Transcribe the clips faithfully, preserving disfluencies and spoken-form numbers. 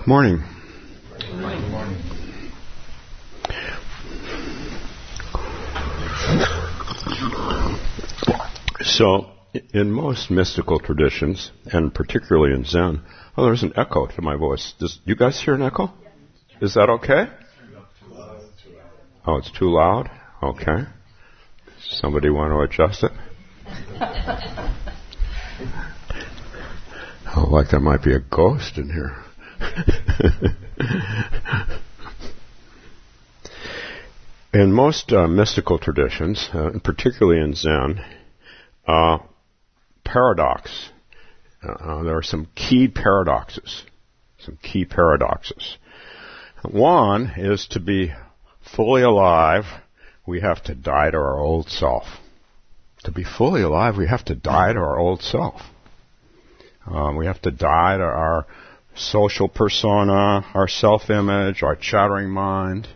Morning. Good morning. So, in most mystical traditions, and particularly in Zen, oh, there's an echo to my voice. Does you guys hear an echo? Is that okay? Oh, it's too loud? Okay. Somebody want to adjust it? Oh, like there might be a ghost in here. In most uh, mystical traditions, uh, particularly in Zen, uh, paradox, uh, there are some key paradoxes, some key paradoxes. One is to be fully alive, we have to die to our old self. To be fully alive, we have to die to our old self. Um, we have to die to our social persona, our self-image, our chattering mind.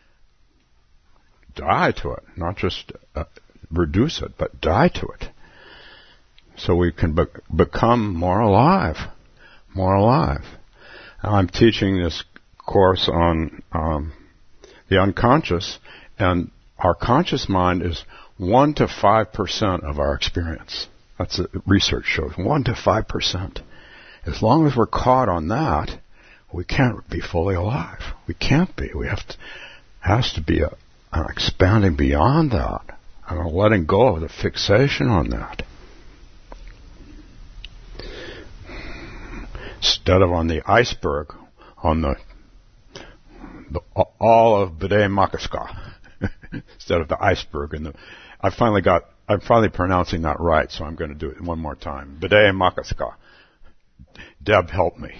Die to it, not just uh, reduce it, but die to it. So we can be- become more alive, more alive. Now, I'm teaching this course on um, the unconscious, and our conscious mind is one to five percent of our experience. That's what research shows, one to five percent. As long as we're caught on that, we can't be fully alive. We can't be. We have to, has to be a, an expanding beyond that, and a letting go of the fixation on that. Instead of on the iceberg, on the, the all of Bide Makaska, instead of the iceberg. And the, I finally got, I'm finally pronouncing that right, so I'm going to do it one more time. Bide Makaska. Deb, help me.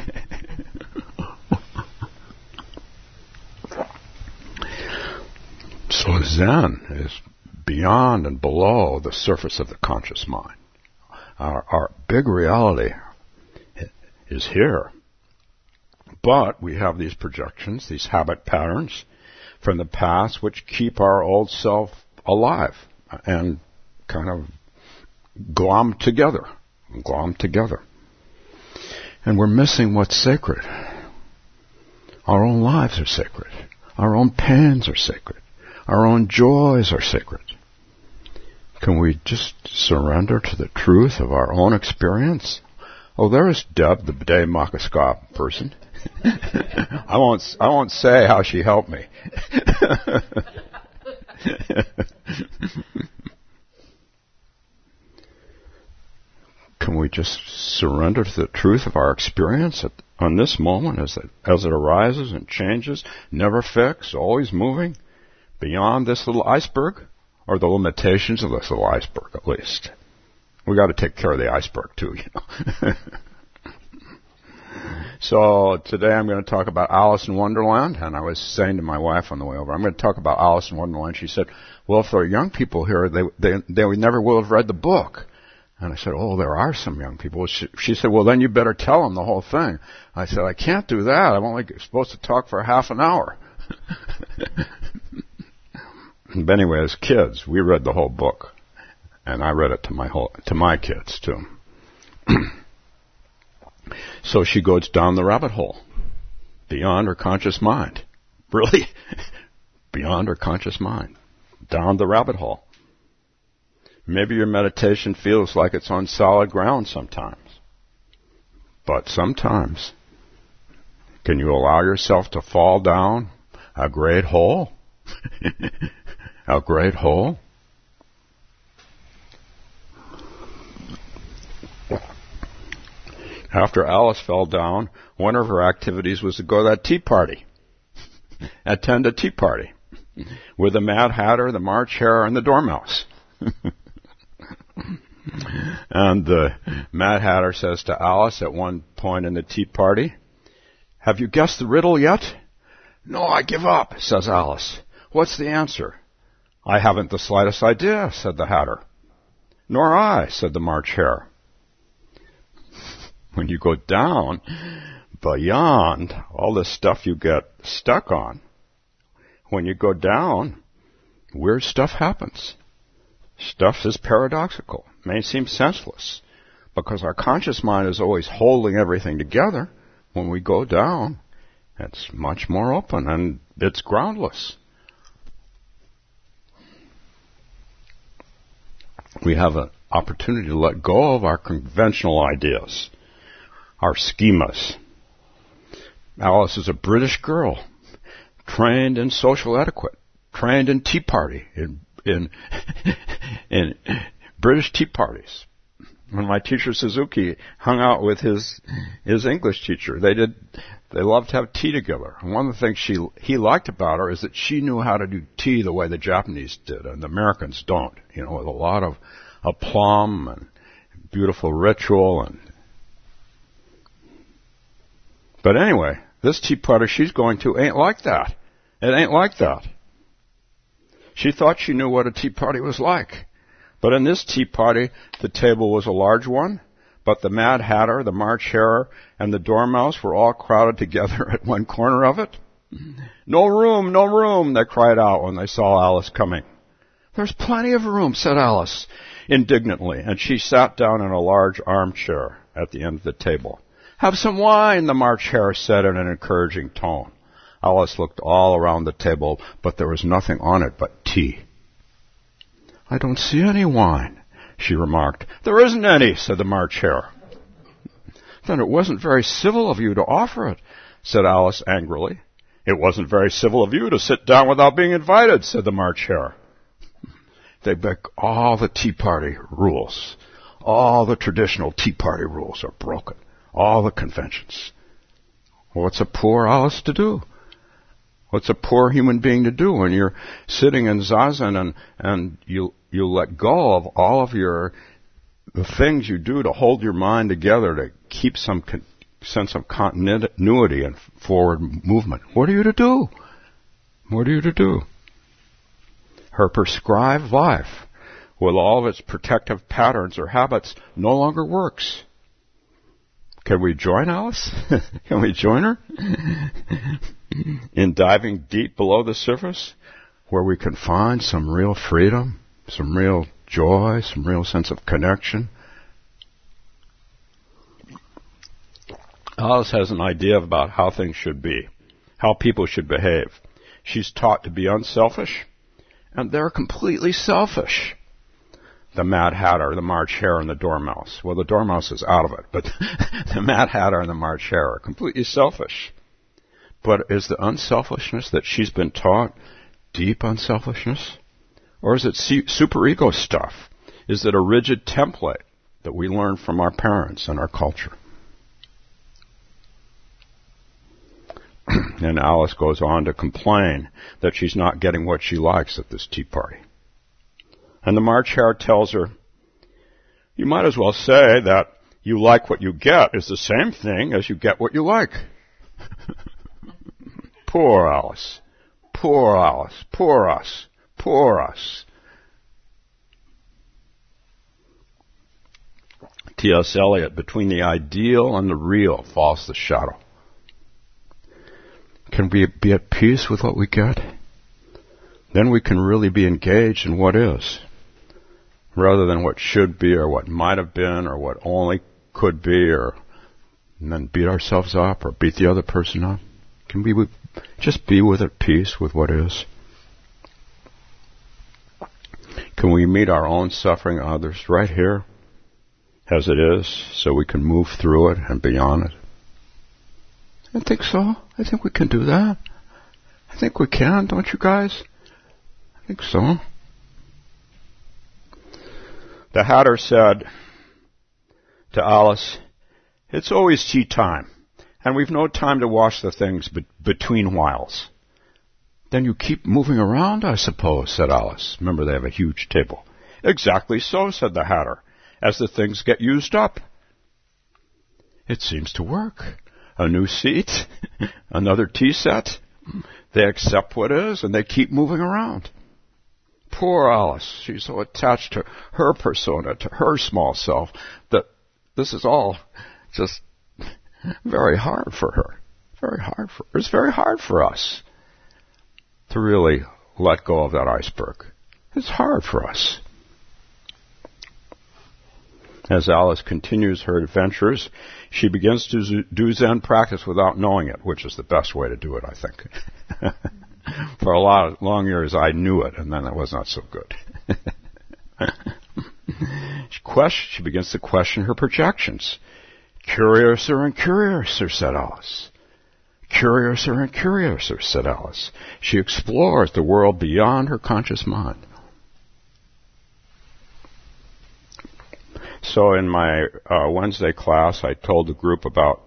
So Zen is beyond and below the surface of the conscious mind. Our, our big reality is here. But we have these projections, these habit patterns from the past which keep our old self alive and kind of glommed together, glommed together. And we're missing what's sacred. Our own lives are sacred. Our own pains are sacred. Our own joys are sacred. Can we just surrender to the truth of our own experience? Oh, there's Deb, the Bide Makaska person. I won't. I won't say how she helped me. Can we just surrender to the truth of our experience at, on this moment as it, as it arises and changes, never fixed, always moving, beyond this little iceberg, or the limitations of this little iceberg at least? We got to take care of the iceberg too, you know. So today I'm going to talk about Alice in Wonderland, and I was saying to my wife on the way over, I'm going to talk about Alice in Wonderland. She said, well, if there are young people here, they they they never will have read the book. And I said, oh, there are some young people. She, she said, well, then you better tell them the whole thing. I said, I can't do that. I'm only supposed to talk for half an hour. But anyway, as kids, we read the whole book. And I read it to my whole, to my kids, too. So she goes down the rabbit hole, beyond her conscious mind. Really? Beyond her conscious mind. Down the rabbit hole. Maybe your meditation feels like it's on solid ground sometimes. But sometimes, can you allow yourself to fall down a great hole? A great hole? After Alice fell down, one of her activities was to go to that tea party. Attend a tea party with the Mad Hatter, the March Hare, and the Dormouse. And the Mad Hatter says to Alice at one point in the tea party, have you guessed the riddle yet? No, I give up, says Alice. What's the answer? I haven't the slightest idea, said the Hatter. Nor I, said the March Hare. When you go down beyond all the stuff you get stuck on, when you go down, weird stuff happens. Stuff is paradoxical, may seem senseless, because our conscious mind is always holding everything together, when we go down, it's much more open and it's groundless. We have an opportunity to let go of our conventional ideas, our schemas. Alice is a British girl, trained in social etiquette, trained in Tea Party, in in in British tea parties. When my teacher Suzuki hung out with his his English teacher, they did they loved to have tea together. And one of the things she he liked about her is that she knew how to do tea the way the Japanese did, and the Americans don't. You know, with a lot of aplomb and beautiful ritual. And but anyway, this tea party she's going to ain't like that. It ain't like that. She thought she knew what a tea party was like. But in this tea party, the table was a large one, but the Mad Hatter, the March Hare, and the Dormouse were all crowded together at one corner of it. No room, no room, they cried out when they saw Alice coming. There's plenty of room, said Alice indignantly, and she sat down in a large armchair at the end of the table. Have some wine, the March Hare said in an encouraging tone. Alice looked all around the table, but there was nothing on it but tea. I don't see any wine, she remarked. There isn't any, said the March Hare. Then it wasn't very civil of you to offer it, said Alice angrily. It wasn't very civil of you to sit down without being invited, said the March Hare. They break all the tea party rules. All the traditional tea party rules are broken. All the conventions. What's a poor Alice to do? What's a poor human being to do when you're sitting in zazen and, and you you let go of all of your the things you do to hold your mind together to keep some con- sense of continuity and forward movement? What are you to do? What are you to do? Her prescribed life, with all of its protective patterns or habits, no longer works. Can we join Alice? Can we join her? In diving deep below the surface, where we can find some real freedom, some real joy, some real sense of connection. Alice has an idea about how things should be, how people should behave. She's taught to be unselfish, and they're completely selfish. The Mad Hatter, the March Hare, and the Dormouse. Well, the Dormouse is out of it, but the Mad Hatter and the March Hare are completely selfish. But is the unselfishness that she's been taught deep unselfishness? Or is it superego stuff? Is it a rigid template that we learn from our parents and our culture? And Alice goes on to complain that she's not getting what she likes at this tea party. And the March Hare tells her, you might as well say that you like what you get is the same thing as you get what you like. Poor Alice. Poor Alice. Poor us. Poor us. T S Eliot, between the ideal and the real falls the shadow. Can we be at peace with what we get? Then we can really be engaged in what is, rather than what should be or what might have been or what only could be, or and then beat ourselves up or beat the other person up. Can we just be with at peace with what is? Can we meet our own suffering and others right here as it is, so we can move through it and beyond it? I think so. I think we can do that. I think we can, don't you guys? I think so. The Hatter said to Alice, it's always tea time, and we've no time to wash the things be- between whiles. Then you keep moving around, I suppose, said Alice. Remember, they have a huge table. Exactly so, said the Hatter, as the things get used up. It seems to work. A new seat, another tea set. They accept what is, and they keep moving around. Poor Alice. She's so attached to her persona, to her small self, that this is all just very hard for her. Very hard for her. It's very hard for us to really let go of that iceberg. It's hard for us. As Alice continues her adventures, she begins to do Zen practice without knowing it, which is the best way to do it, I think. For a lot of long years, I knew it, and then it was not so good. she, question, she begins to question her projections. Curiouser and curiouser, said Alice. Curiouser and curiouser, said Alice. She explores the world beyond her conscious mind. So in my uh, Wednesday class, I told the group about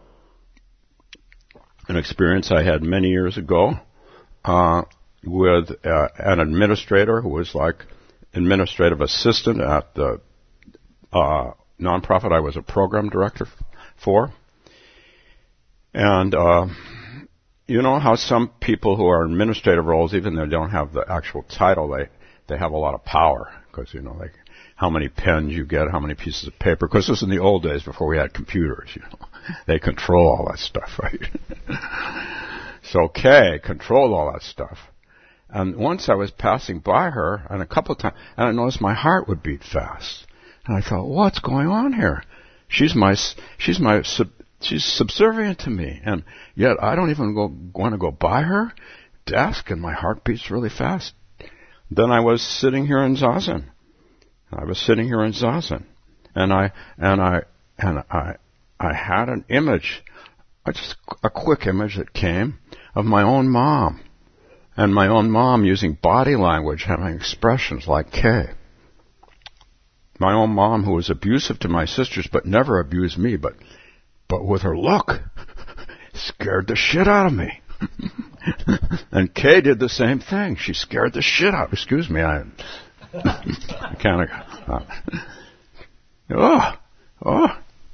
an experience I had many years ago uh, with uh, an administrator who was like administrative assistant at the uh, nonprofit I was a program director for. And uh, you know how some people who are in administrative roles, even though they don't have the actual title, they, they have a lot of power because, you know, like how many pens you get, how many pieces of paper, because this was in the old days before we had computers, you know. They control all that stuff, right? So Kay controlled all that stuff. And once I was passing by her, and a couple of times, and I noticed my heart would beat fast. And I thought, what's going on here? She's my, she's my, sub, she's subservient to me, and yet I don't even go, want to go by her desk, and my heart beats really fast. Then I was sitting here in Zazen. I was sitting here in Zazen, and I and I and I I had an image, just a quick image that came of my own mom, and my own mom using body language, having expressions like Kay. My own mom, who was abusive to my sisters, but never abused me, but but with her look, scared the shit out of me. And Kay did the same thing. She scared the shit out. Excuse me, I. I kind of, uh, oh, oh.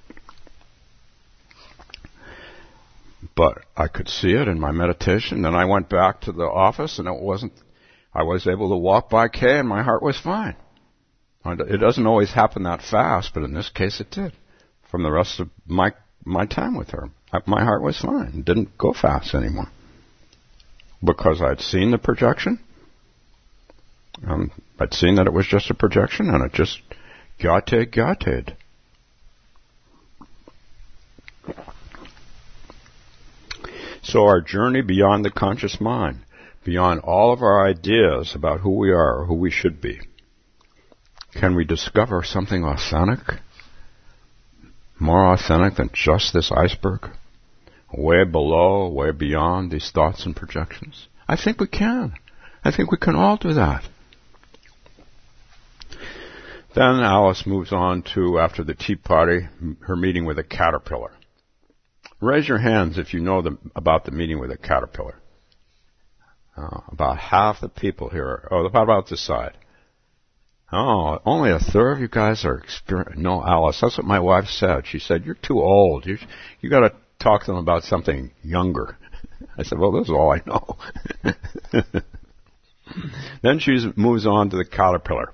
But I could see it in my meditation. Then I went back to the office, and it wasn't. I was able to walk by Kay, and my heart was fine. It doesn't always happen that fast, but in this case, it did. From the rest of my my time with her, my heart was fine. It didn't go fast anymore because I'd seen the projection. Um, I'd seen that it was just a projection, and it just gate gated. So our journey beyond the conscious mind, beyond all of our ideas about who we are or who we should be, can we discover something authentic, more authentic than just this iceberg, way below, way beyond these thoughts and projections? I think we can. I think we can all do that. Then Alice moves on to, after the tea party, her meeting with a caterpillar. Raise your hands if you know the, about the meeting with a caterpillar. Uh, about half the people here. Oh, how about this side? Oh, only a third of you guys are experienced. No, Alice, that's what my wife said. She said, you're too old. You you got to talk to them about something younger. I said, well, this is all I know. Then she moves on to the caterpillar.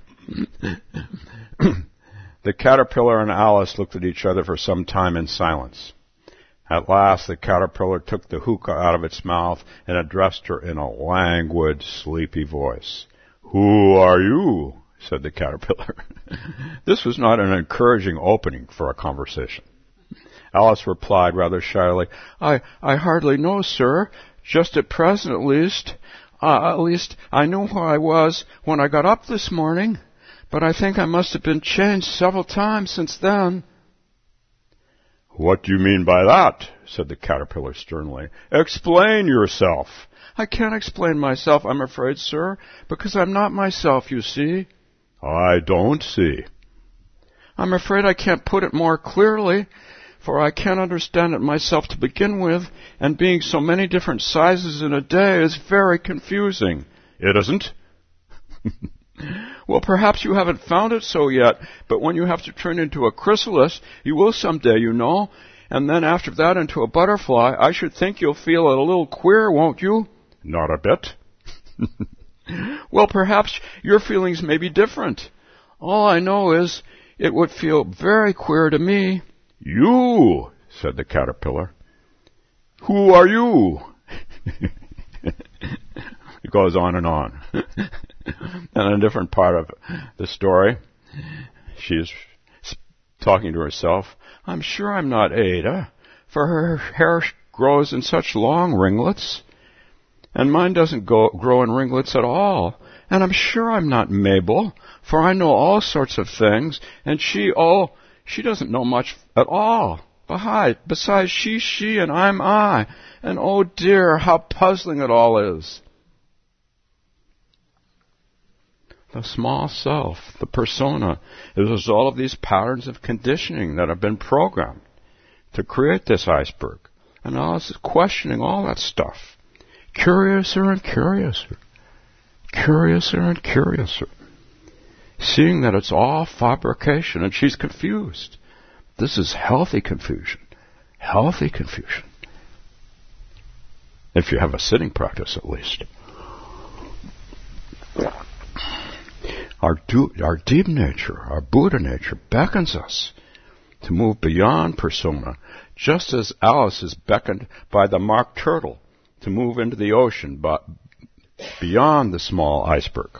The caterpillar and Alice looked at each other for some time in silence. At last, the caterpillar took the hookah out of its mouth and addressed her in a languid, sleepy voice. Who are you? Said the caterpillar. This was not an encouraging opening for a conversation. Alice replied rather shyly, I, I hardly know, sir. Just at present, at least. Uh, at least, I knew who I was when I got up this morning. But I think I must have been changed several times since then. What do you mean by that? Said the caterpillar sternly. Explain yourself. I can't explain myself, I'm afraid, sir, because I'm not myself, you see. I don't see. I'm afraid I can't put it more clearly, for I can't understand it myself to begin with, and being so many different sizes in a day is very confusing. It isn't? Well, perhaps you haven't found it so yet, but when you have to turn into a chrysalis, you will someday, you know, and then after that into a butterfly, I should think you'll feel it a little queer, won't you? Not a bit. Well, perhaps your feelings may be different. All I know is it would feel very queer to me. You, said the caterpillar. Who are you? It goes on and on. And in a different part of the story, she's talking to herself, I'm sure I'm not Ada, for her hair grows in such long ringlets, and mine doesn't go, grow in ringlets at all. And I'm sure I'm not Mabel, for I know all sorts of things, and she, oh, she doesn't know much at all. Besides, she's she and I'm I, and oh dear, how puzzling it all is. The small self, the persona, is a result of these patterns of conditioning that have been programmed to create this iceberg. And I was questioning all that stuff. Curiouser and curiouser. Curiouser and curiouser. Seeing that it's all fabrication, and she's confused. This is healthy confusion. Healthy confusion. If you have a sitting practice, at least. Our, do, our deep nature, our Buddha nature, beckons us to move beyond persona, just as Alice is beckoned by the mock turtle to move into the ocean, but beyond the small iceberg,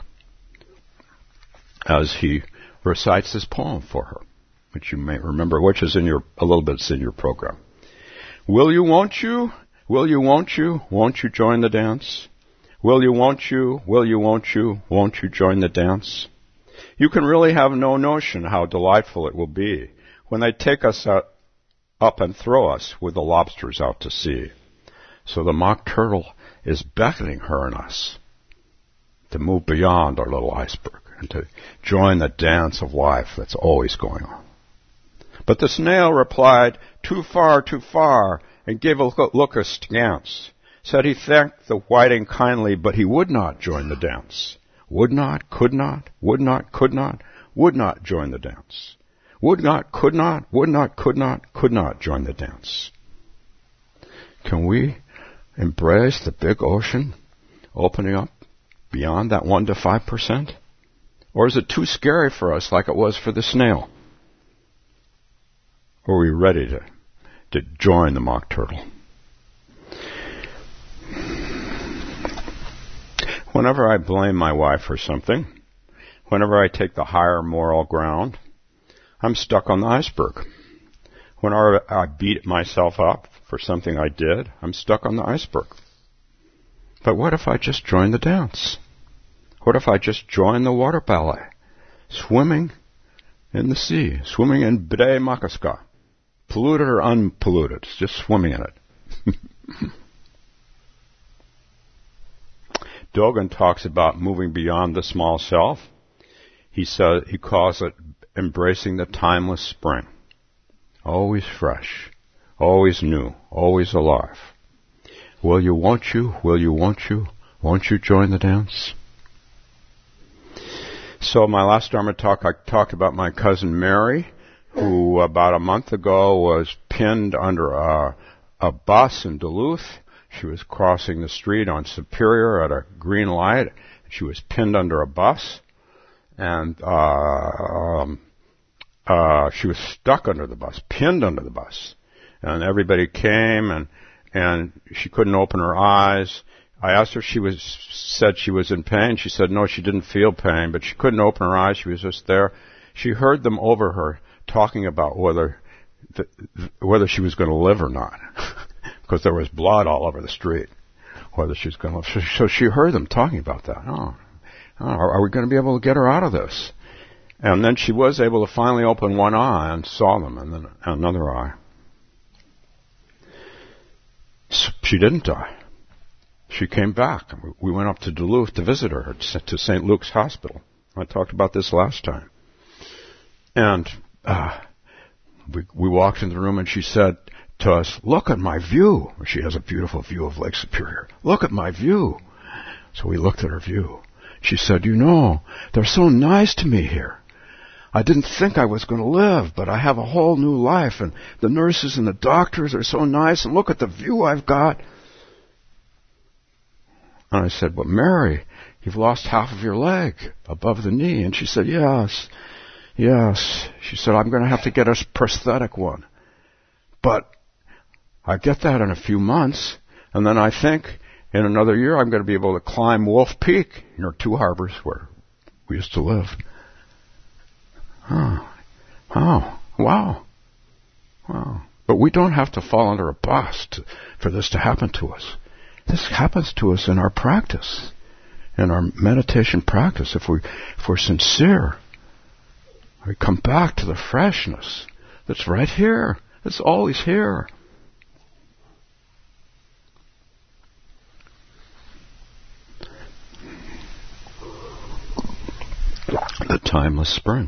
as he recites this poem for her, which you may remember, which is in your, a little bit's in your program. Will you, won't you? Will you, won't you? Won't you join the dance? Will you, won't you? Will you, won't you? Won't you join the dance? You can really have no notion how delightful it will be when they take us out, up and throw us with the lobsters out to sea. So the mock turtle is beckoning her and us to move beyond our little iceberg and to join the dance of life that's always going on. But the snail replied, too far, too far, and gave a look, look askance. Said he thanked the whiting kindly, but he would not join the dance. Would not, could not, would not, could not, would not join the dance. Would not, could not, would not, could not, could not join the dance. Can we embrace the big ocean opening up beyond that one to five percent? Or is it too scary for us like it was for the snail? Or are we ready to, to join the mock turtle? Whenever I blame my wife for something, whenever I take the higher moral ground, I'm stuck on the iceberg. Whenever I beat myself up for something I did, I'm stuck on the iceberg. But what if I just join the dance? What if I just join the water ballet? Swimming in the sea, swimming in Bide Makaska. Polluted or unpolluted, just swimming in it. Dogen talks about moving beyond the small self. He says, he calls it embracing the timeless spring. Always fresh, always new, always alive. Will you, won't you, will you, won't you, won't you join the dance? So my last Dharma talk, I talked about my cousin Mary, who about a month ago was pinned under a, a bus in Duluth. She was crossing the street on Superior at a green light. She was pinned under a bus, and uh, um, uh, she was stuck under the bus, pinned under the bus. And everybody came, and and she couldn't open her eyes. I asked her if she was said she was in pain. She said no, she didn't feel pain, but she couldn't open her eyes. She was just there. She heard them over her talking about whether th- whether she was going to live or not. Because there was blood all over the street, whether she's going to. So she heard them talking about that. Oh, oh, are we going to be able to get her out of this? And then she was able to finally open one eye and saw them, and then another eye. So she didn't die. She came back. We went up to Duluth to visit her, to Saint Luke's Hospital. I talked about this last time. And uh, we, we walked in the room, and she said to us, look at my view. She has a beautiful view of Lake Superior. Look at my view. So we looked at her view. She said, you know, they're so nice to me here. I didn't think I was going to live, but I have a whole new life, and the nurses and the doctors are so nice, and look at the view I've got. And I said, but Mary, you've lost half of your leg above the knee. And she said, yes, yes. She said, I'm going to have to get a prosthetic one. But I get that in a few months, and then I think in another year I'm going to be able to climb Wolf Peak, you know, Two Harbors, where we used to live. Huh. How? Wow. Wow. But we don't have to fall under a bus to, for this to happen to us. This happens to us in our practice, in our meditation practice. If, we, if we're sincere, we come back to the freshness that's right here. It's always here. The timeless spring.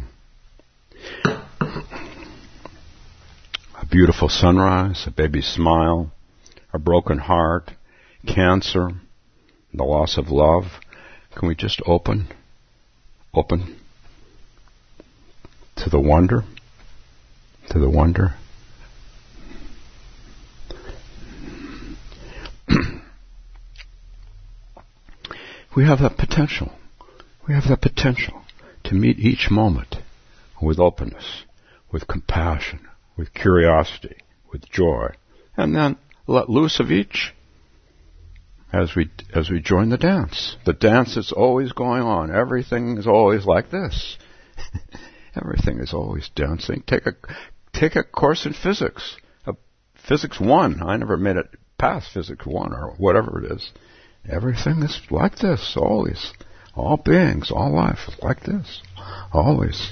A beautiful sunrise, a baby's smile, a broken heart, cancer, the loss of love. Can we just open, open to the wonder, to the wonder? We have that potential. We have that potential to meet each moment with openness, with compassion, with curiosity, with joy, and then let loose of each as we as we join the dance. The dance is always going on. Everything is always like this. Everything is always dancing. Take a take a course in physics, a physics one. I never made it past physics one or whatever it is. Everything is like this, always. All beings, all life is like this, always.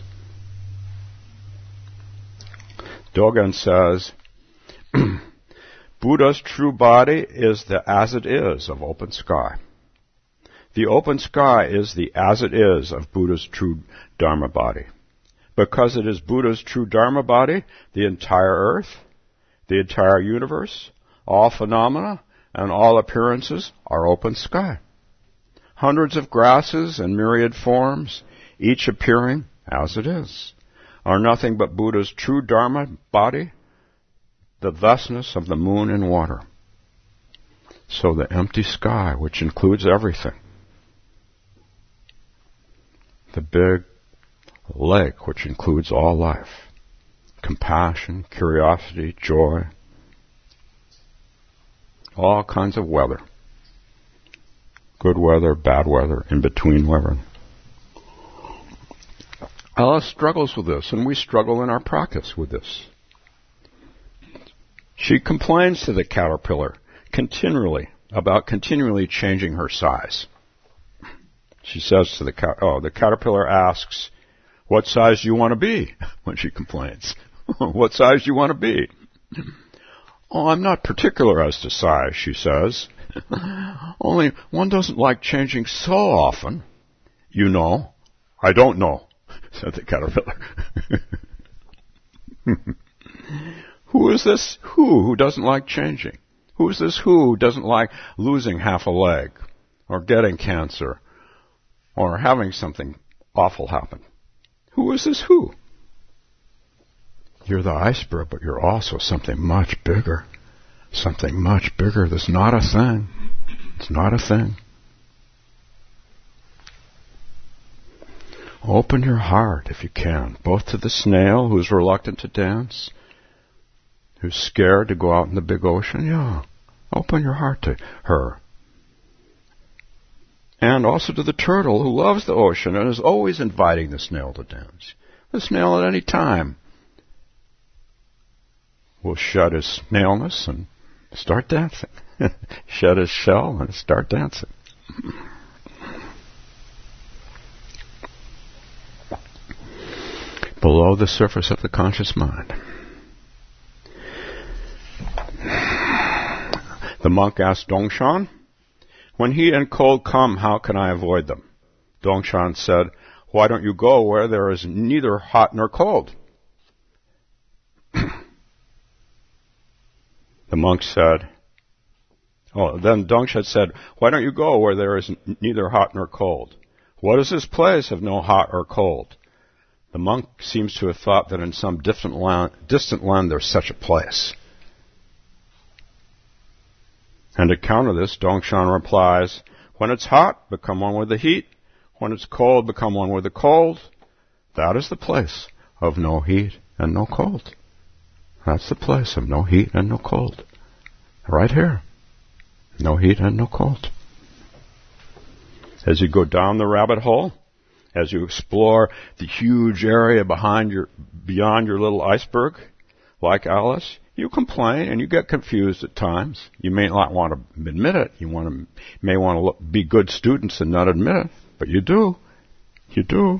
Dogen says, Buddha's true body is the as it is of open sky. The open sky is the as it is of Buddha's true Dharma body. Because it is Buddha's true Dharma body, the entire earth, the entire universe, all phenomena, and all appearances are open sky. Hundreds of grasses and myriad forms, each appearing as it is, are nothing but Buddha's true Dharma body, the thusness of the moon and water. So the empty sky, which includes everything, the big lake, which includes all life, compassion, curiosity, joy, all kinds of weather. Good weather, bad weather, in-between weather. Alice struggles with this, and we struggle in our practice with this. She complains to the caterpillar continually about continually changing her size. She says to the cat, oh, the caterpillar asks, what size do you want to be? When she complains. What size do you want to be? Oh, I'm not particular as to size, she says. Only one doesn't like changing so often. You know. I don't know, said the caterpillar. Who is this who who doesn't like changing? Who is this who who doesn't like losing half a leg, or getting cancer, or having something awful happen? Who is this who? You're the iceberg, but you're also something much bigger. Something much bigger that's not a thing. It's not a thing. Open your heart, if you can, both to the snail who's reluctant to dance, who's scared to go out in the big ocean. Yeah, open your heart to her. And also to the turtle who loves the ocean and is always inviting the snail to dance. The snail at any time will shed his snailness and start dancing. Shed his shell and start dancing. Below the surface of the conscious mind. The monk asked Dongshan, when heat and cold come, how can I avoid them? Dongshan said, why don't you go where there is neither hot nor cold? The monk said, oh, then Dongshan said, why don't you go where there is neither hot nor cold? What is this place of no hot or cold? The monk seems to have thought that in some distant land, distant land there's such a place. And to counter this, Dongshan replies, when it's hot, become one with the heat. When it's cold, become one with the cold. That is the place of no heat and no cold. That's the place of no heat and no cold. Right here. No heat and no cold. As you go down the rabbit hole, as you explore the huge area behind your, beyond your little iceberg, like Alice, you complain and you get confused at times. You may not want to admit it. You want to, may want to look, be good students and not admit it, but you do. You do.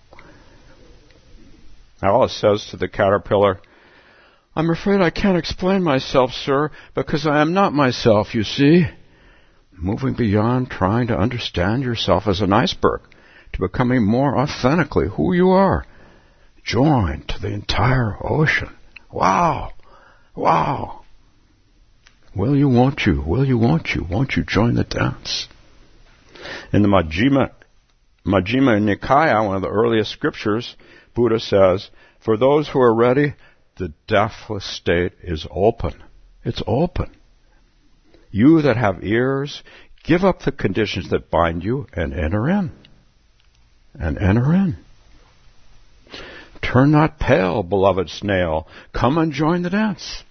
Alice says to the caterpillar, "I'm afraid I can't explain myself, sir, because I am not myself, you see." Moving beyond trying to understand yourself as an iceberg to becoming more authentically who you are, joined to the entire ocean. Wow. Wow. Will you, won't you? Will you, won't you? Won't you join the dance? In the Majjhima, Majjhima Nikaya, one of the earliest scriptures, Buddha says, for those who are ready, the deathless state is open. It's open. You that have ears, give up the conditions that bind you and enter in. And enter in. Turn not pale, beloved snail. Come and join the dance.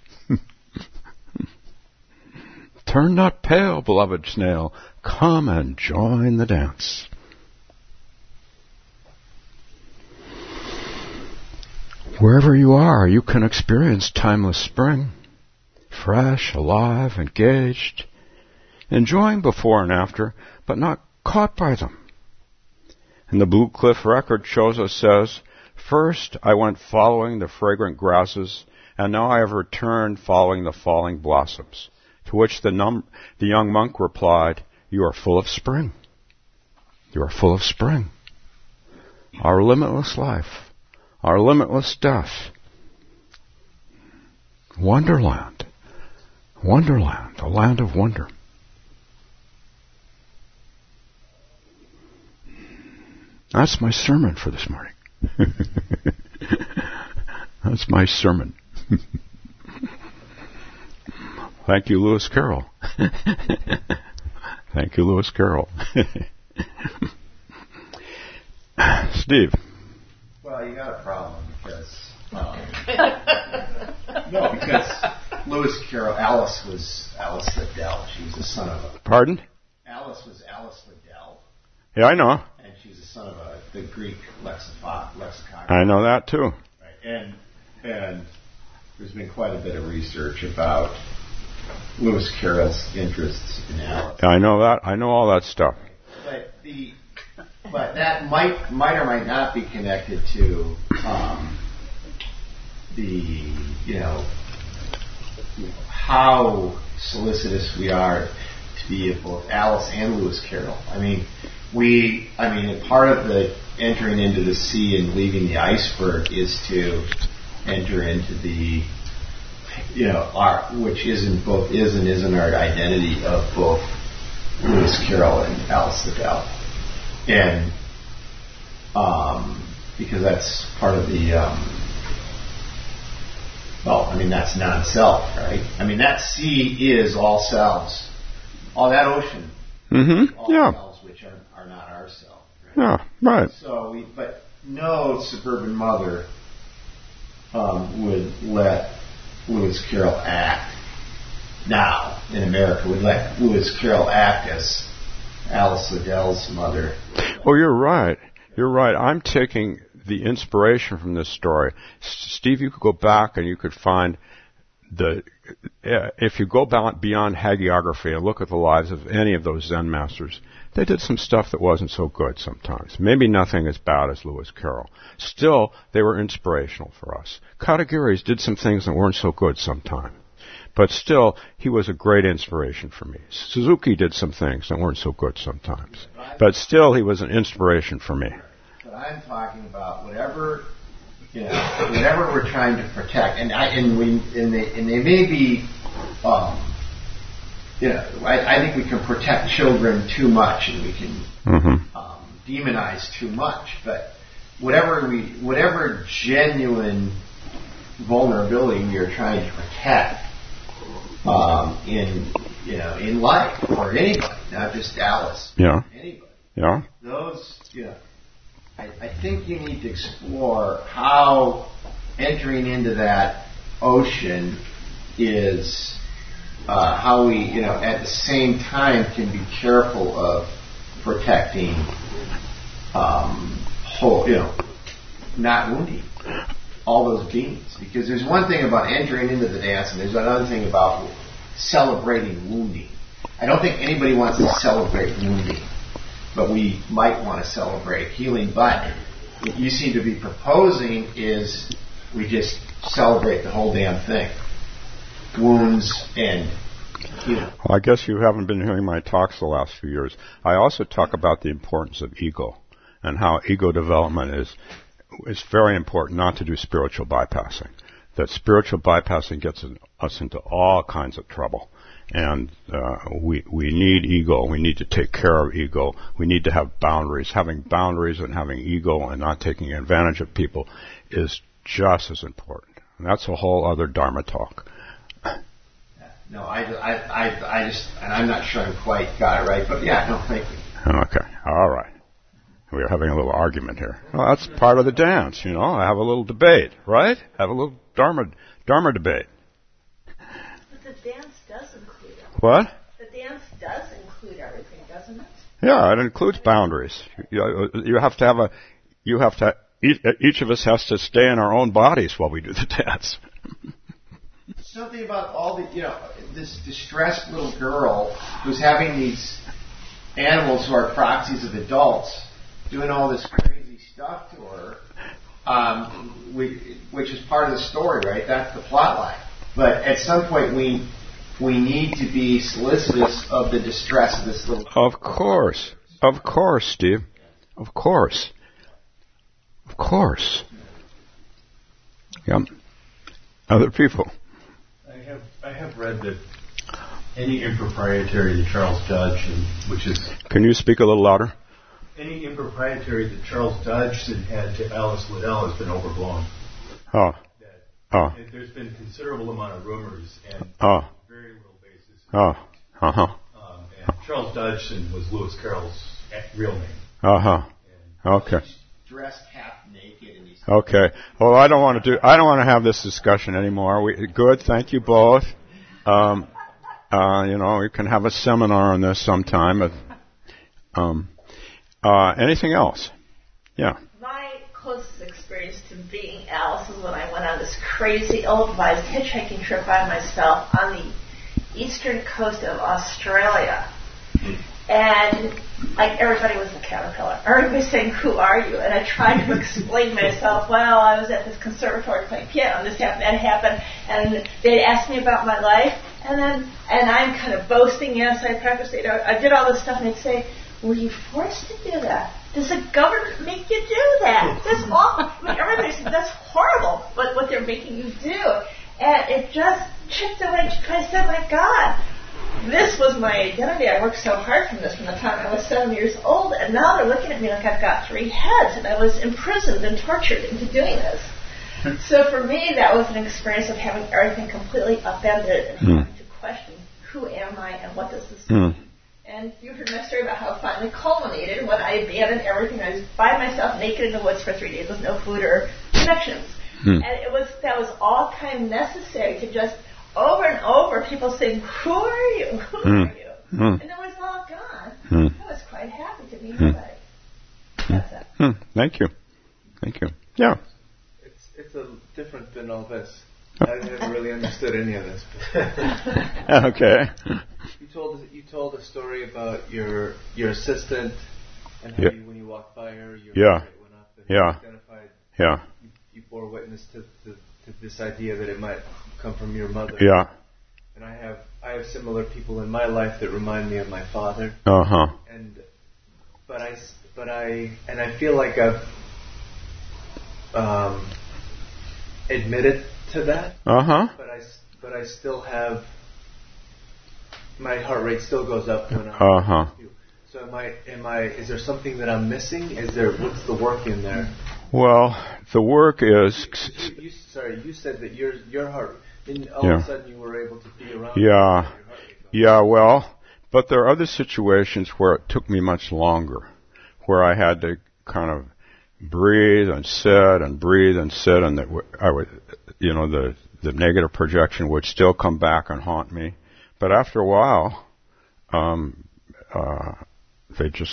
Turn not pale, beloved snail. Come and join the dance. Wherever you are, you can experience timeless spring, fresh, alive, engaged, enjoying before and after, but not caught by them. And the Blue Cliff Record shows us, says, first I went following the fragrant grasses, and now I have returned following the falling blossoms. To which the, num- the young monk replied, you are full of spring. You are full of spring. Our limitless life, our limitless death. Wonderland. Wonderland, a land of wonder. That's my sermon for this morning. That's my sermon. Thank you, Lewis Carroll. Thank you, Lewis Carroll. Steve. Well, you got a problem because um, no, because Lewis Carroll, Alice was Alice Liddell. She was the son of a. Pardon? Alice was Alice Liddell. Yeah, I know. And she was the son of a the Greek lexicon. lexicon. I know that too. Right. And and there's been quite a bit of research about Lewis Carroll's interests in Alice. I know that. I know all that stuff. But the but that might might or might not be connected to um, the you know how solicitous we are to be of both Alice and Lewis Carroll. I mean, we I mean part of the entering into the sea and leaving the iceberg is to enter into the you know our which isn't both is and isn't our identity of both Lewis Carroll and Alice Liddell. And um, because that's part of the, um, well, I mean, that's non-self, right? I mean, that sea is all selves. All that ocean, mm-hmm. all yeah. selves which are, are not our self. Right? Yeah, right. So, we, but no suburban mother um, would let Lewis Carroll act now in America, would let Lewis Carroll act as Alice Liddell's mother. Oh, you're right. You're right. I'm taking the inspiration from this story. S- Steve, you could go back and you could find the, uh, if you go beyond hagiography and look at the lives of any of those Zen masters, they did some stuff that wasn't so good sometimes. Maybe nothing as bad as Lewis Carroll. Still, they were inspirational for us. Katagiri's did some things that weren't so good sometimes. But still, he was a great inspiration for me. Suzuki did some things that weren't so good sometimes. But still, he was an inspiration for me. But I'm talking about whatever, you know, whatever we're trying to protect. And I, and we, and they, and they may be, um, you know, I, I think we can protect children too much and we can mm-hmm. um, demonize too much. But whatever we, whatever genuine vulnerability we are trying to protect, Um, in you know in life for anybody, not just Alice. Yeah. Anybody. Yeah. Those you know, I, I think you need to explore how entering into that ocean is uh, how we you know at the same time can be careful of protecting um, whole, you know, not wounding all those beings. Because there's one thing about entering into the dance, and there's another thing about celebrating wounding. I don't think anybody wants to celebrate wounding, but we might want to celebrate healing. But what you seem to be proposing is we just celebrate the whole damn thing. Wounds and healing. Well, I guess you haven't been hearing my talks the last few years. I also talk about the importance of ego and how ego development is is very important not to do spiritual bypassing. That spiritual bypassing gets us into all kinds of trouble. And uh, we we need ego. We need to take care of ego. We need to have boundaries. Having boundaries and having ego and not taking advantage of people is just as important. And that's a whole other Dharma talk. No, I, I, I, I just, and I'm not sure I quite got it right, but yeah, no, thank you. Okay, all right. We're having a little argument here. Well, that's part of the dance, you know. I have a little debate, right? Have a little Dharma, Dharma debate. But the dance does include everything. What? The dance does include everything, doesn't it? Yeah, it includes boundaries. You, you have to have a, you have to, each, each of us has to stay in our own bodies while we do the dance. Something about all the, you know, this distressed little girl who's having these animals who are proxies of adults doing all this crazy stuff to her, um, we, which is part of the story, right? That's the plot line. But at some point, we we need to be solicitous of the distress of this little girl. Of course. Of course, Steve. Of course. Of course. Yeah. Other people. I have I have read that any impropriety that Charles Judge, and, which is... Can you speak a little louder? Any impropriety that Charles Judge had to Alice Liddell has been overblown. Oh. That, oh. that there's been considerable amount of rumors and oh. very little basis. Oh. Uh-huh. Um, and Charles Dodgson was Lewis Carroll's real name. Uh-huh. Okay. Dressed half naked and he's... Okay. Well, I don't want to do. I don't want to have this discussion anymore. We, good. Thank you both. Um, uh, you know, we can have a seminar on this sometime. But, um, uh, anything else? Yeah. My closest experience to being Alice is when I went on this crazy, ill-advised hitchhiking trip by myself on the eastern coast of Australia. And like everybody was a caterpillar. Everybody was saying, "Who are you?" And I tried to explain myself. Well, I was at this conservatory playing piano, and this happened, that happened, and they'd ask me about my life, and then and I'm kind of boasting. Yes, I practiced. You know, I did all this stuff, and they'd say, "Were you forced to do that? Does the government make you do that? That's awful." I mean, everybody said that's horrible. What what they're making you do, and it just chipped away. I said, "My God." This was my identity. I worked so hard from this from the time I was seven years old, and now they're looking at me like I've got three heads, and I was imprisoned and tortured into doing this. So for me, that was an experience of having everything completely upended and mm. having to question, who am I and what does this mm. mean? And you heard my story about how it finally culminated when I abandoned everything. I was by myself, naked in the woods for three days with no food or connections. Mm. And it was that was all kind of necessary to just over and over, people saying, "Who are you? Who mm. are you?" Mm. And it was all gone. Mm. I was quite happy to be mm. nobody. That's it. Mm. Thank you. Thank you. Yeah. It's it's a different than all this. I haven't really understood any of this. But okay. You told you told a story about your your assistant and how yeah. you, when you walked by her, your yeah. heart rate went up and yeah. you identified. Yeah. You, you bore witness to, to to this idea that it might come from your mother. Yeah. And I have I have similar people in my life that remind me of my father. Uh huh. And but I but I and I feel like I've um, admitted to that. Uh huh. But I but I still have my heart rate still goes up when I'm uh huh. So am I am I is there something that I'm missing? Is there what's the work in there? Well, the work is. You, you, you, sorry, you said that your your heart, and all yeah. of a sudden you were able to be around. Yeah, yeah. Well, but there are other situations where it took me much longer, where I had to kind of breathe and sit and breathe and sit, and that I would, you know, the the negative projection would still come back and haunt me. But after a while, um, uh, they just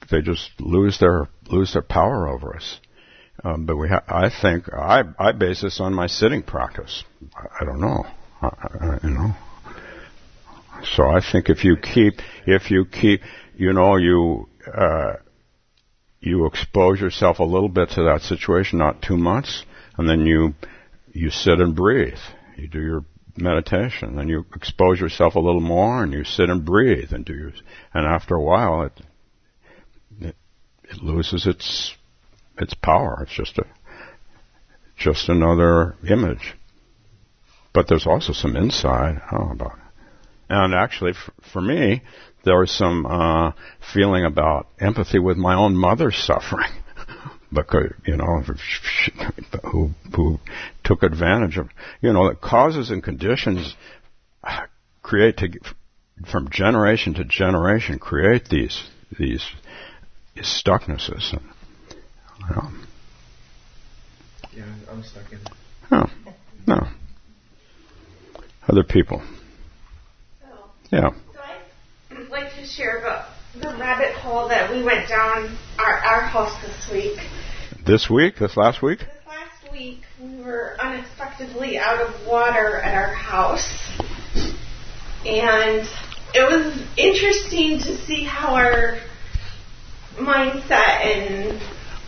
they just lose their lose their power over us. Um, but we, ha- I think, I, I base this on my sitting practice. I, I don't know, I, I, you know. So I think if you keep, if you keep, you know, you, uh, you expose yourself a little bit to that situation, not too much, and then you, you sit and breathe. You do your meditation, then you expose yourself a little more, and you sit and breathe, and do your, and after a while, it, it, it loses its its power. It's just a just another image. But there's also some inside. I don't know about it. And actually, for, for me, there was some uh, feeling about empathy with my own mother's suffering, because you know, who who took advantage of, you know, the causes and conditions create to, from generation to generation, create these these, these stucknesses. And, you know. Yeah, I'm stuck in it. No, no. Other people. So, Yeah. So I'd like to share about the rabbit hole that we went down our, our house this week. This week? This last week? This last week, we were unexpectedly out of water at our house. And it was interesting to see how our mindset and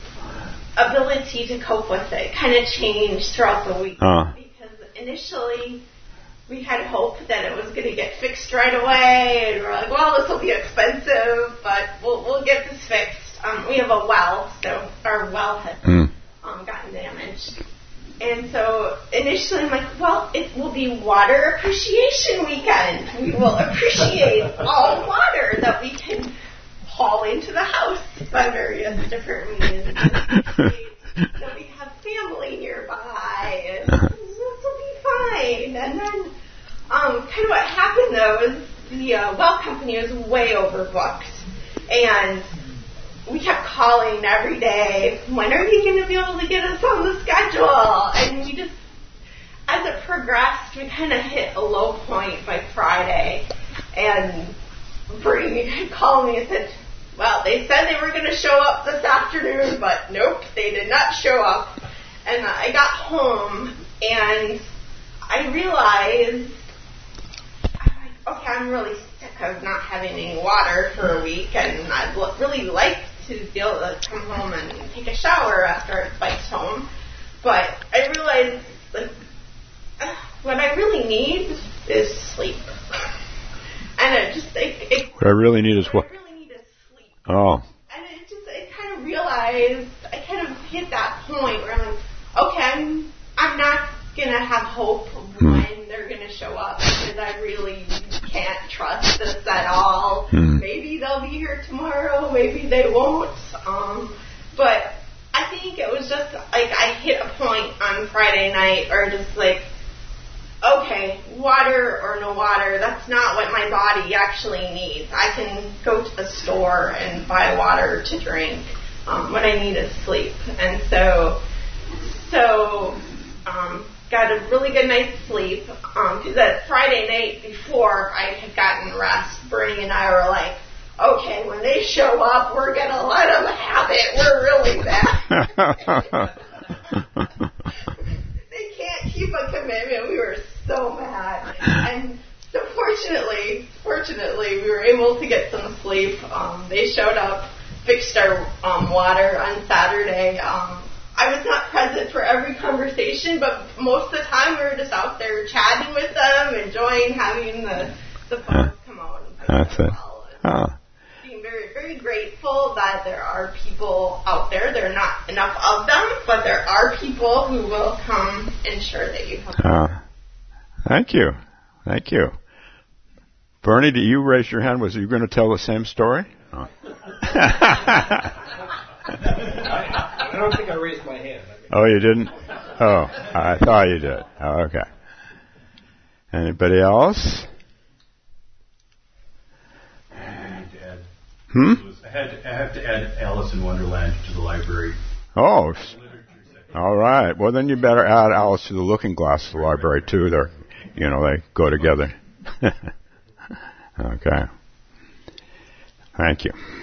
ability to cope with it kind of changed throughout the week. Uh. Because initially, we had hope that it was going to get fixed right away, and we're like, well, this will be expensive, but we'll we'll get this fixed. Um, we have a well, so our well had Mm. um, gotten damaged. And so initially I'm like, well, it will be water appreciation weekend. We will appreciate all water that we can haul into the house by various different means. That we have family nearby, and this will be fine. And then um, kind of what happened, though, is the uh, well company was way overbooked. And we kept calling every day, when are you going to be able to get us on the schedule? And we just, as it progressed, we kind of hit a low point by Friday. And Bernie had called me and said, well, they said they were going to show up this afternoon, but nope, they did not show up. And I got home, and I realized, I'm like, okay, I'm really sick of not having any water for a week, and I'd l- really like to be able to come home and take a shower after I biked home. But I realized, like, uh, what I really need is sleep. And it just, it, it, What I really need is what? I really need is sleep. Oh. And it just, I kind of realized, I kind of hit that point where I'm like, okay, I'm, I'm not going to have hope Hmm. when they're going to show up, because I really can't trust this at all. Hmm. Maybe they'll be here tomorrow, maybe they won't. Um, but I think it was just like I hit a point on Friday night where just like, okay, water or no water, that's not what my body actually needs. I can go to the store and buy water to drink. Um, what I need is sleep. And so, so, um, got a really good night's sleep. Um, cause that Friday night before I had gotten rest, Bernie and I were like, okay, when they show up, we're gonna let them have it. We're really bad. They can't keep a commitment. We were so mad. And so fortunately, fortunately, we were able to get some sleep. Um, they showed up, fixed our um, water on Saturday. Um, I was not present for every conversation, but most of the time we were just out there chatting with them, enjoying having the, the folks come out and That's it. well. Oh. Being very, very grateful that there are people out there. There are not enough of them, but there are people who will come ensure that you have. Uh, thank you. Thank you. Bernie, do you raise your hand? Was you going to tell the same story? Oh. I don't think I raised my hand. Oh, you didn't? Oh, I thought you did. Oh, okay. Anybody else? I need to add. Hmm? I had to, I have to add Alice in Wonderland to the library. Oh, all right. Well, then you better add Alice to the Looking Glass to the library, too. They're, you know, they go together. Okay. Thank you.